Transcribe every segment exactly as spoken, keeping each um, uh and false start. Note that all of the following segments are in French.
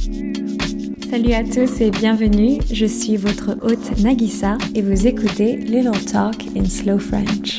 Salut à tous et bienvenue, je suis votre hôte Nagisa et vous écoutez Little Talk in Slow French.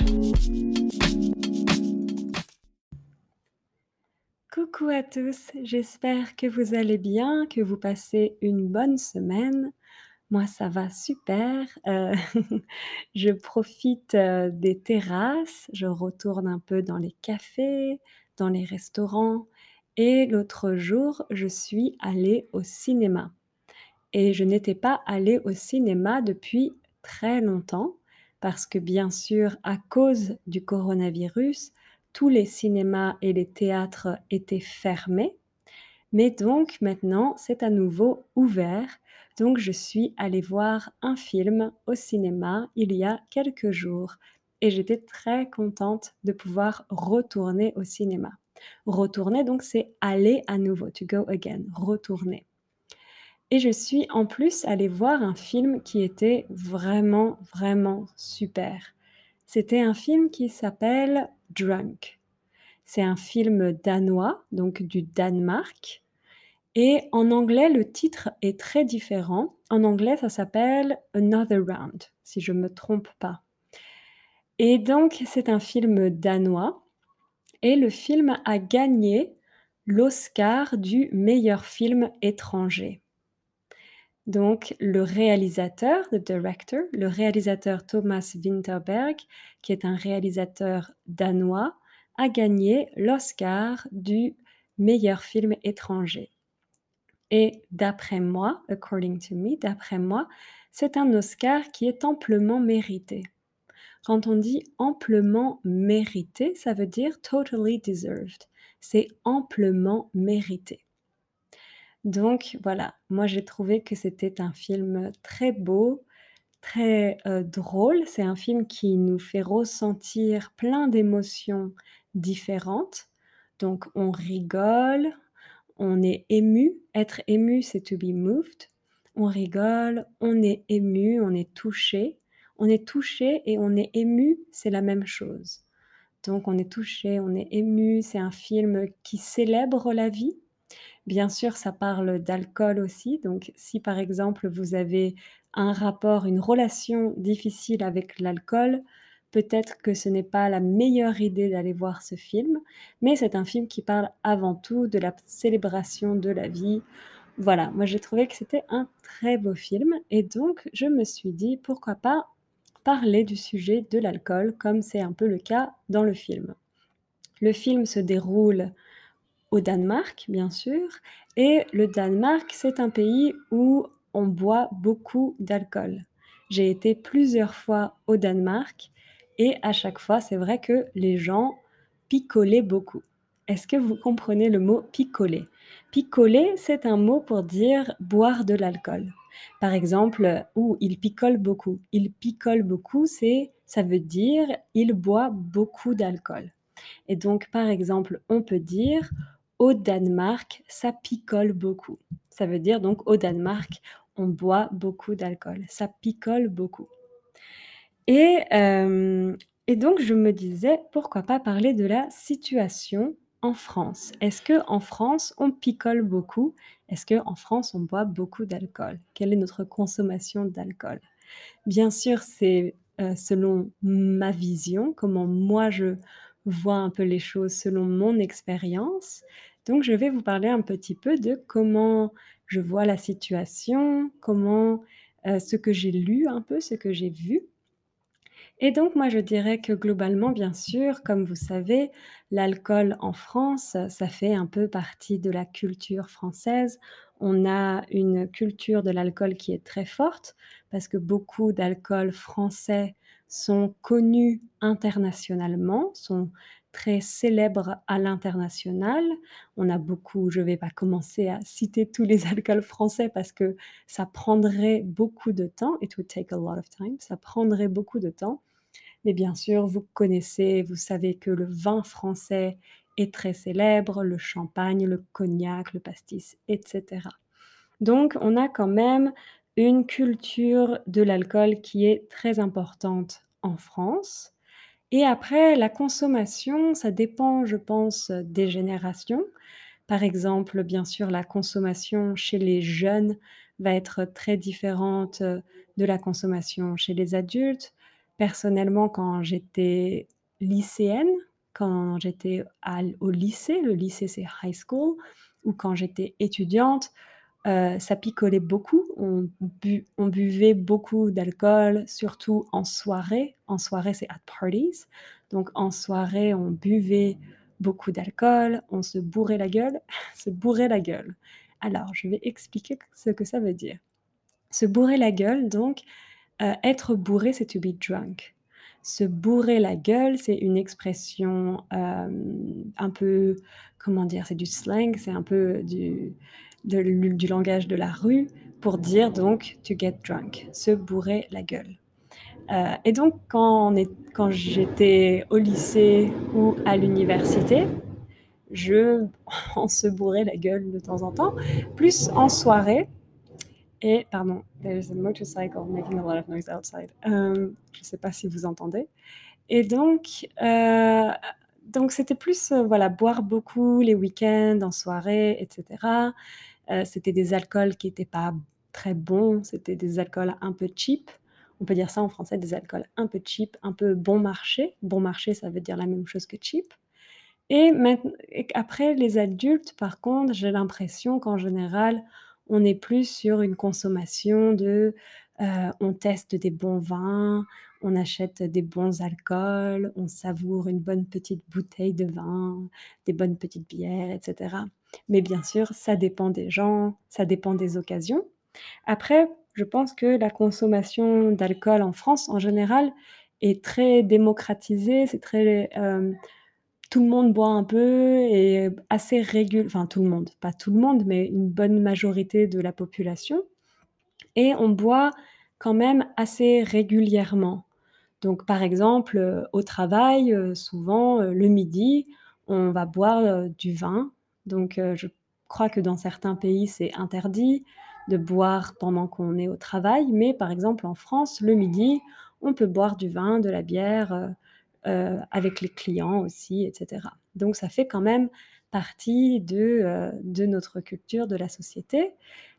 Coucou à tous, j'espère que vous allez bien, que vous passez une bonne semaine. Moi ça va super, heu, je profite, heu, des terrasses, je retourne un peu dans les cafés, dans les restaurants et l'autre jour, je suis allée au cinéma. Et je n'étais pas allée au cinéma depuis très longtemps parce que bien sûr, à cause du coronavirus, tous les cinémas et les théâtres étaient fermés. Mais donc maintenant, c'est à nouveau ouvert. Donc je suis allée voir un film au cinéma il y a quelques jours et j'étais très contente de pouvoir retourner au cinéma. Retourner donc c'est aller à nouveau, to go again, retourner. Et je suis en plus allée voir un film qui était vraiment, vraiment super. C'était un film qui s'appelle Drunk. C'est un film danois, donc du Danemark. Et en anglais, le titre est très différent. En anglais, ça s'appelle Another Round, si je ne me trompe pas. Et donc, c'est un film danois. Et le film a gagné l'Oscar du meilleur film étranger. Donc le réalisateur, the director, le réalisateur Thomas Vinterberg, qui est un réalisateur danois, a gagné l'Oscar du meilleur film étranger. Et d'après moi, according to me, d'après moi, c'est un Oscar qui est amplement mérité. Quand on dit amplement mérité, ça veut dire totally deserved. C'est amplement mérité. Donc voilà, moi j'ai trouvé que c'était un film très beau, très, heu, drôle. C'est un film qui nous fait ressentir plein d'émotions différentes. Donc on rigole, on est ému. Être ému, c'est to be moved. On rigole, on est ému, on est touché. On est touché et on est ému, c'est la même chose. Donc on est touché, on est ému, c'est un film qui célèbre la vie. Bien sûr, ça parle d'alcool aussi, donc si par exemple vous avez un rapport, une relation difficile avec l'alcool, peut-être que ce n'est pas la meilleure idée d'aller voir ce film, mais c'est un film qui parle avant tout de la célébration de la vie. Voilà, moi j'ai trouvé que c'était un très beau film et donc je me suis dit: «Pourquoi pas parler du sujet de l'alcool?» comme c'est un peu le cas dans le film. Le film se déroule au Danemark, bien sûr, et le Danemark, c'est un pays où on boit beaucoup d'alcool. J'ai été plusieurs fois au Danemark et à chaque fois, c'est vrai que les gens picolaient beaucoup. Est-ce que vous comprenez le mot picoler? Picoler, c'est un mot pour dire boire de l'alcool. Par exemple, ou il picole beaucoup. Il picole beaucoup, c'est, ça veut dire il boit beaucoup d'alcool. Et donc, par exemple, on peut dire au Danemark, ça picole beaucoup. Ça veut dire donc au Danemark, on boit beaucoup d'alcool. Ça picole beaucoup. Et, euh, et donc, je me disais, pourquoi pas parler de la situation en France? Est-ce qu'en France, on picole beaucoup? Est-ce qu'en France, on boit beaucoup d'alcool? Quelle est notre consommation d'alcool? Bien sûr, c'est euh, selon ma vision, comment moi je vois un peu les choses selon mon expérience. Donc, je vais vous parler un petit peu de comment je vois la situation, comment euh, ce que j'ai lu un peu, ce que j'ai vu. Et donc, moi, je dirais que globalement, bien sûr, comme vous savez, l'alcool en France, ça fait un peu partie de la culture française. On a une culture de l'alcool qui est très forte parce que beaucoup d'alcools français sont connus internationalement, sont très célèbres à l'international. On a beaucoup, je ne vais pas commencer à citer tous les alcools français parce que ça prendrait beaucoup de temps. It would take a lot of time. Ça prendrait beaucoup de temps. Mais bien sûr, vous connaissez, vous savez que le vin français est très célèbre, le champagne, le cognac, le pastis, et cetera. Donc, on a quand même une culture de l'alcool qui est très importante en France. Et après, la consommation, ça dépend, je pense, des générations. Par exemple, bien sûr, la consommation chez les jeunes va être très différente, heu, de la consommation chez les adultes. Personnellement, quand j'étais lycéenne, quand j'étais à l au lycée, le lycée, c'est high school, ou quand j'étais étudiante, heu, ça picolait beaucoup. On bu on buvait beaucoup d'alcool, surtout en soirée. En soirée, c'est at parties. Donc en soirée, on buvait beaucoup d'alcool, on se bourrait la gueule, se bourrer la gueule. Alors, je vais expliquer ce que ça veut dire. Se bourrer la gueule, donc, heu, être bourré, c'est to be drunk. Se bourrer la gueule, c'est une expression, hem, un peu, comment dire? C'est du slang, c'est un peu du de lu du langage de la rue pour dire donc to get drunk, se bourrer la gueule. Heu et donc quand on est quand j'étais au lycée ou à l'université, je on se bourrait la gueule de temps en temps, plus en soirée et pardon, there's a motorcycle making a lot of noise outside. Hem, je sais pas si vous entendez et donc heu, donc c'était plus, heu, voilà, boire beaucoup les week-ends, en soirée et cetera. Heu, c'était des alcools qui étaient pas très bons, c'était des alcools un peu cheap. On peut dire ça en français, des alcools un peu cheap, un peu bon marché. Bon marché, ça veut dire la même chose que cheap et maint et qu'après les adultes, par contre, j'ai l'impression qu'en général, on est plus sur une consommation de, heu, on teste des bons vins, on achète des bons alcools, on savoure une bonne petite bouteille de vin, des bonnes petites bières et cetera. Mais bien sûr, ça dépend des gens, ça dépend des occasions. Après, je pense que la consommation d'alcool en France, en général, est très démocratisée, c'est très, hem tout le monde boit un peu et assez régul enfin tout le monde, pas tout le monde, mais une bonne majorité de la population et on boit quand même assez régulièrement. Donc par exemple, heu, au travail, heu, souvent, heu, le midi, on va boire, heu, du vin. Donc heu, je crois que dans certains pays, c'est interdit de boire pendant qu'on est au travail, mais par exemple en France, le midi, on peut boire du vin, de la bière, heu heu, avec les clients aussi et cetera. Donc ça fait quand même partie de, heu, de notre culture, de la société.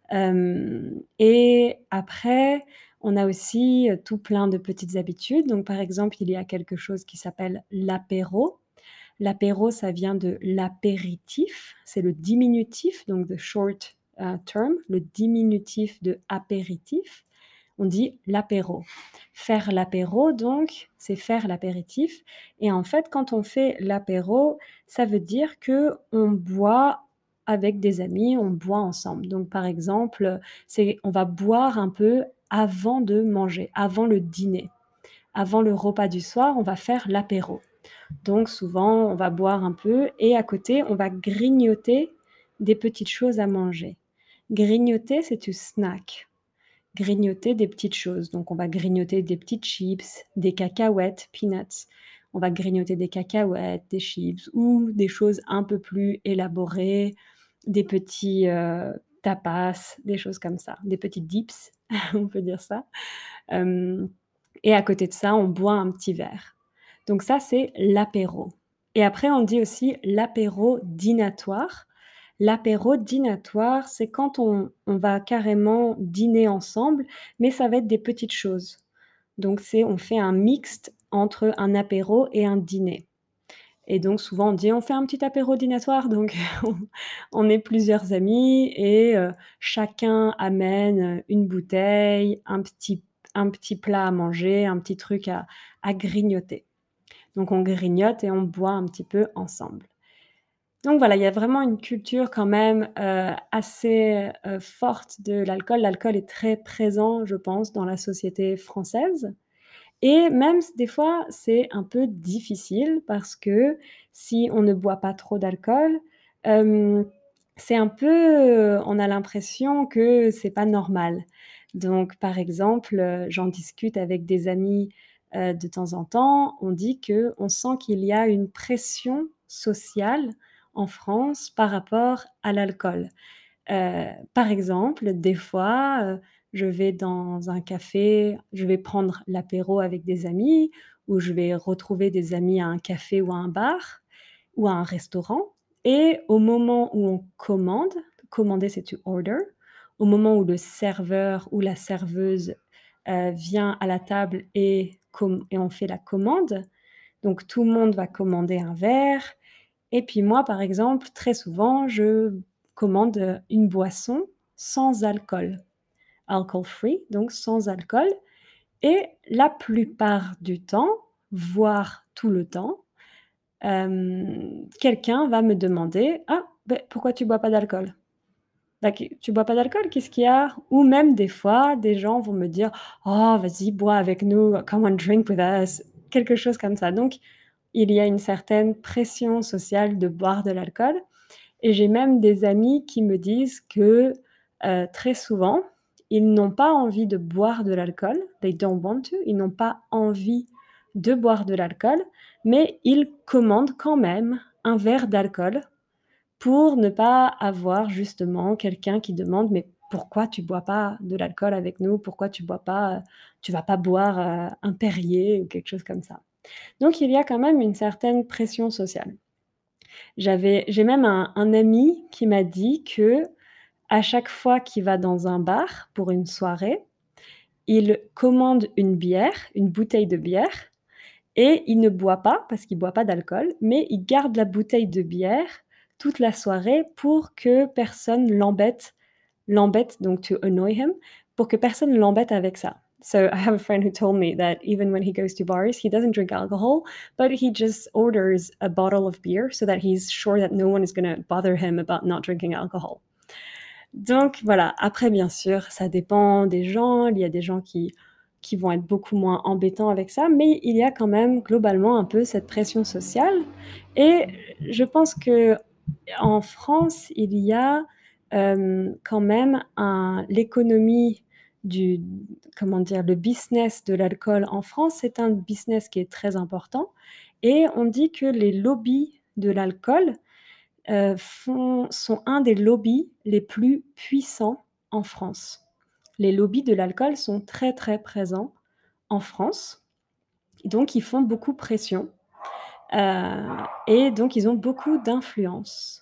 Hem et après, on a aussi, heu, tout plein de petites habitudes. Donc par exemple, il y a quelque chose qui s'appelle l'apéro. L'apéro, ça vient de l'apéritif, c'est le diminutif, donc the short, heu, term, le diminutif de apéritif. On dit l'apéro. Faire l'apéro donc, c'est faire l'apéritif et en fait, quand on fait l'apéro, ça veut dire qu'on boit avec des amis, on boit ensemble. Donc par exemple, c'est on va boire un peu avant de manger, avant le dîner. Avant le repas du soir, on va faire l'apéro. Donc souvent, on va boire un peu et à côté, on va grignoter des petites choses à manger. Grignoter, c'est to snack. Grignoter des petites choses. Donc on va grignoter des petites chips, des cacahuètes, peanuts. On va grignoter des cacahuètes, des chips ou des choses un peu plus élaborées, des petits, heu, tapas, des choses comme ça, des petits dips, on peut dire ça. Hem et à côté de ça, on boit un petit verre. Donc ça, c'est l'apéro et après on dit aussi l'apéro dînatoire. L'apéro dînatoire, c'est quand on on va carrément dîner ensemble, mais ça va être des petites choses. Donc c'est on fait un mixte entre un apéro et un dîner et donc souvent on dit: «On fait un petit apéro dînatoire», donc on on est plusieurs amis et heu, chacun amène, une bouteille, un petit un petit plat à manger, un petit truc à à grignoter. Donc on grignote et on boit un petit peu ensemble. Donc voilà, il y a vraiment une culture quand même, heu, assez, heu, forte de l'alcool. L'alcool est très présent, je pense, dans la société française et même s des fois, c'est un peu difficile parce que si on ne boit pas trop d'alcool, hem, c'est un peu, heu, on a l'impression que c'est pas normal. Donc par exemple, heu, j'en discute avec des amis, heu, de temps en temps, on dit qu'on sent qu'il y a une pression sociale en France par rapport à l'alcool. Heu, par exemple, des fois, heu, je vais dans un café, je vais prendre l'apéro avec des amis ou je vais retrouver des amis à un café ou à un bar ou à un restaurant et au moment où on commande, commander c'est to order, au moment où le serveur ou la serveuse, heu, vient à la table et com et on fait la commande, donc tout le monde va commander un verre et puis moi, par exemple, très souvent, je commande, heu, une boisson sans alcool, alcohol free, donc sans alcool et la plupart du temps, voire tout le temps, hem, quelqu'un va me demander: «Ah, beh, pourquoi tu bois pas d'alcool? Bah, qu tu bois pas d'alcool? Qu'est-ce qu'il y a?» ou même des fois, des gens vont me dire: «Oh, vas-y, bois avec nous, come on drink with us», quelque chose comme ça. Donc il y a une certaine pression sociale de boire de l'alcool et j'ai même des amis qui me disent que, heu, très souvent, ils n'ont pas envie de boire de l'alcool, they don't want to, ils n'ont pas envie de boire de l'alcool, mais ils commandent quand même un verre d'alcool pour ne pas avoir justement quelqu'un qui demande: «Mais pourquoi tu bois pas de l'alcool avec nous? Pourquoi tu bois pas, heu, tu vas pas boire, heu, un Perrier?» ou quelque chose comme ça. Donc il y a quand même une certaine pression sociale. J'avais j'ai même un un ami qui m'a dit qu'à chaque fois qu'il va dans un bar pour une soirée, il commande une bière, une bouteille de bière et il ne boit pas parce qu'il boit pas d'alcool, mais il garde la bouteille de bière toute la soirée pour que personne l'embête l'embête, donc to annoy him, pour que personne l'embête avec ça. So I have a friend who told me that even when he goes to bars, he doesn't drink alcohol, but he just orders a bottle of beer so that he's sure that no one is gonna bother him about not drinking alcohol. Donc voilà, après bien sûr, ça dépend des gens, il y a des gens qui qui vont être beaucoup moins embêtants avec ça, mais il y a quand même globalement un peu cette pression sociale et je pense qu'en France, il y a, hem, quand même un l'économie du comment dire? Le business de l'alcool en France, c'est un business qui est très important et on dit que les lobbies de l'alcool, heu, font sont un des lobbies les plus puissants en France. Les lobbies de l'alcool sont très, très présents en France, donc ils font beaucoup pression, heu et donc ils ont beaucoup d'influence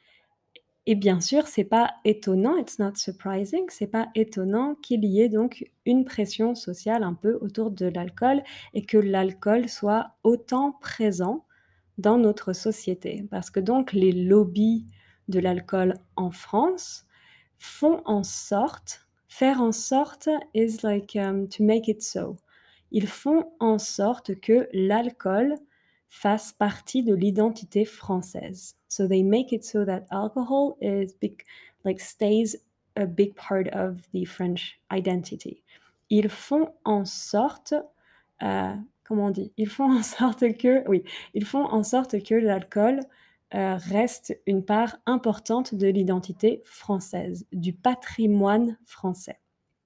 et bien sûr, c'est pas étonnant, it's not surprising, c'est pas étonnant qu'il y ait donc une pression sociale un peu autour de l'alcool et que l'alcool soit autant présent dans notre société. Parce que donc les lobbies de l'alcool en France font en sorte faire en sorte is like, um, to make it so. Ils font en sorte que l'alcool fasse partie de l'identité française. So they make it so that alcohol is big like stays a big part of the French identity. Ils font en sorte, heu, comment on dit? Ils font en sorte que oui, ils font en sorte que l'alcool, heu, reste une part importante de l'identité française, du patrimoine français.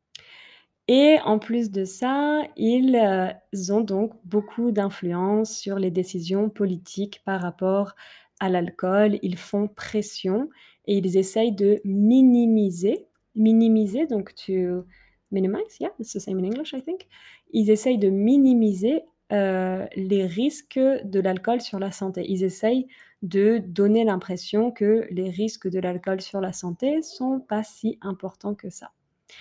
Et en plus de ça, ils, heu, ont donc beaucoup d'influence sur les décisions politiques par rapport à l'alcool. Ils font pression et ils essayent de minimiser minimiser donc to minimize, yeah, it's the same in English, I think. Ils essayent de minimiser, heu, les risques de l'alcool sur la santé. Ils essayent de donner l'impression que les risques de l'alcool sur la santé sont pas si importants que ça.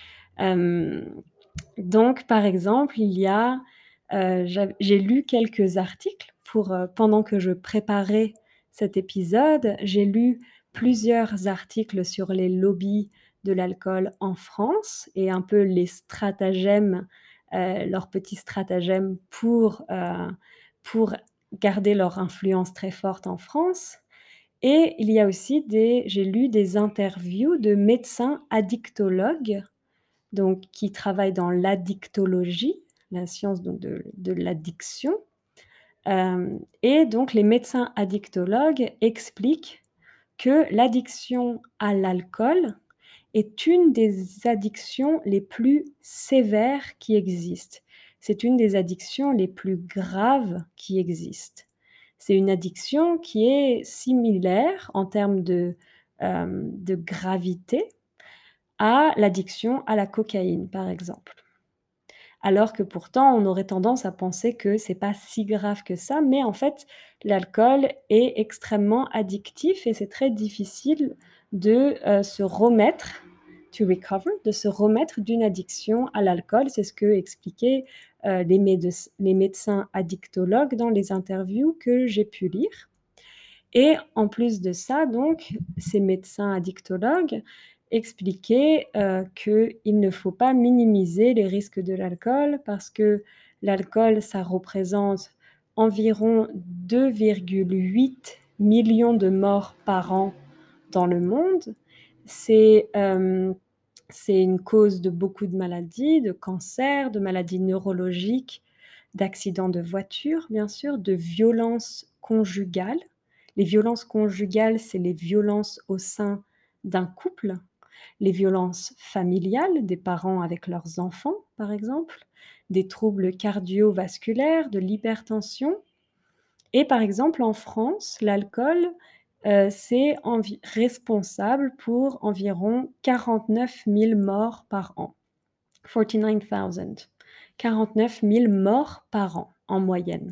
Hem donc, par exemple, il y a, heu, j'av j'ai lu quelques articles pour, heu, pendant que je préparais cet épisode, j'ai lu plusieurs articles sur les lobbies de l'alcool en France et un peu les stratagèmes, heu, leurs petits stratagèmes pour, heu, pour garder leur influence très forte en France et il y a aussi des j'ai lu des interviews de médecins addictologues donc qui travaille dans l'addictologie, la science donc de de l'addiction, hem et donc les médecins addictologues expliquent que l'addiction à l'alcool est une des addictions les plus sévères qui existent. C'est une des addictions les plus graves qui existent. C'est une addiction qui est similaire en termes de, hem, de gravité à l'addiction à la cocaïne, par exemple. Alors que pourtant, on aurait tendance à penser que c'est pas si grave que ça, mais en fait, l'alcool est extrêmement addictif et c'est très difficile de, heu, se remettre, to recover, de se remettre d'une addiction à l'alcool. C'est ce qu'expliquaient, heu, les médec les médecins addictologues dans les interviews que j'ai pu lire. Et en plus de ça donc, ces médecins addictologues expliquaient, heu, qu'il ne faut pas minimiser les risques de l'alcool parce que l'alcool, ça représente environ deux virgule huit millions de morts par an dans le monde. C'est, hem, c'est une cause de beaucoup de maladies, de cancers, de maladies neurologiques, d'accidents de voiture, bien sûr, de violences conjugales. Les violences conjugales, c'est les violences au sein d'un couple, les violences familiales, des parents avec leurs enfants, par exemple, des troubles cardiovasculaires, de l'hypertension et par exemple, en France, l'alcool, heu, c'est envi responsable pour environ quarante-neuf mille morts par an. forty-nine thousand. quarante-neuf mille morts par an, en moyenne.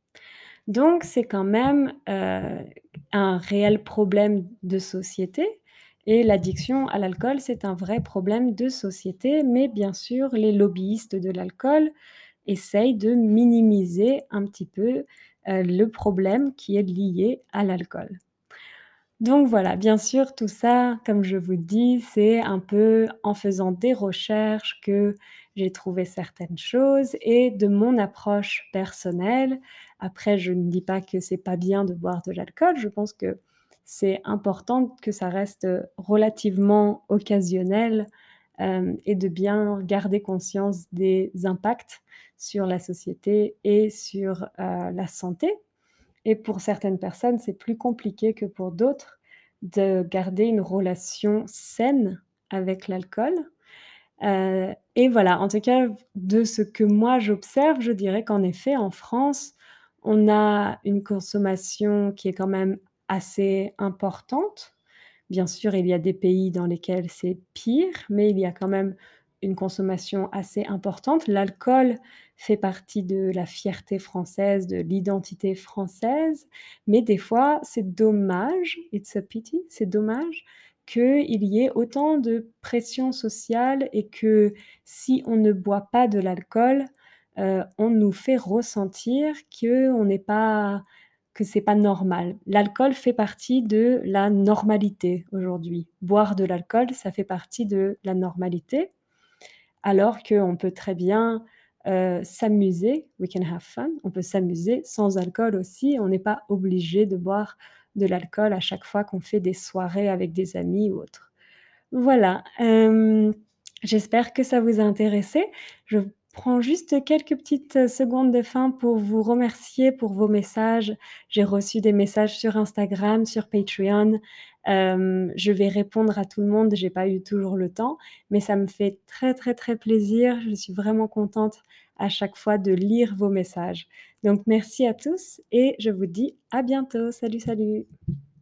Donc c'est quand même, heu, un réel problème de société et l'addiction à l'alcool, c'est un vrai problème de société, mais bien sûr, les lobbyistes de l'alcool essayent de minimiser un petit peu, heu, le problème qui est lié à l'alcool. Donc voilà, bien sûr, tout ça, comme je vous dis, c'est un peu en faisant des recherches que j'ai trouvé certaines choses et de mon approche personnelle. Après, je ne dis pas que c'est pas bien de boire de l'alcool, je pense que c'est important que ça reste, heu, relativement occasionnel, hem et de bien garder conscience des impacts sur la société et sur, heu, la santé. Et pour certaines personnes, c'est plus compliqué que pour d'autres de garder une relation saine avec l'alcool. Heu et voilà, en tout cas, de ce que moi j'observe, je dirais qu'en effet, en France, on a une consommation qui est quand même assez importante. Bien sûr, il y a des pays dans lesquels c'est pire, mais il y a quand même une consommation assez importante. L'alcool fait partie de la fierté française, de l'identité française, mais des fois, c'est dommage, it's a pity, c'est dommage qu'il y ait autant de pression sociale et que si on ne boit pas de l'alcool, heu, on nous fait ressentir qu'on n'est pas que c'est pas normal. L'alcool fait partie de la normalité aujourd'hui. Boire de l'alcool, ça fait partie de la normalité, alors qu'on peut très bien, heu, s'amuser, we can have fun, on peut s'amuser sans alcool aussi. On n'est pas obligé de boire de l'alcool à chaque fois qu'on fait des soirées avec des amis ou autre. Voilà, hem, j'espère que ça vous a intéressé. Je prends juste quelques petites, heu, secondes de fin pour vous remercier pour vos messages. J'ai reçu des messages sur Instagram, sur Patreon. Hem, je vais répondre à tout le monde, j'ai pas eu toujours le temps, mais ça me fait très, très, très plaisir. Je suis vraiment contente à chaque fois de lire vos messages. Donc merci à tous et je vous dis à bientôt. Salut, salut!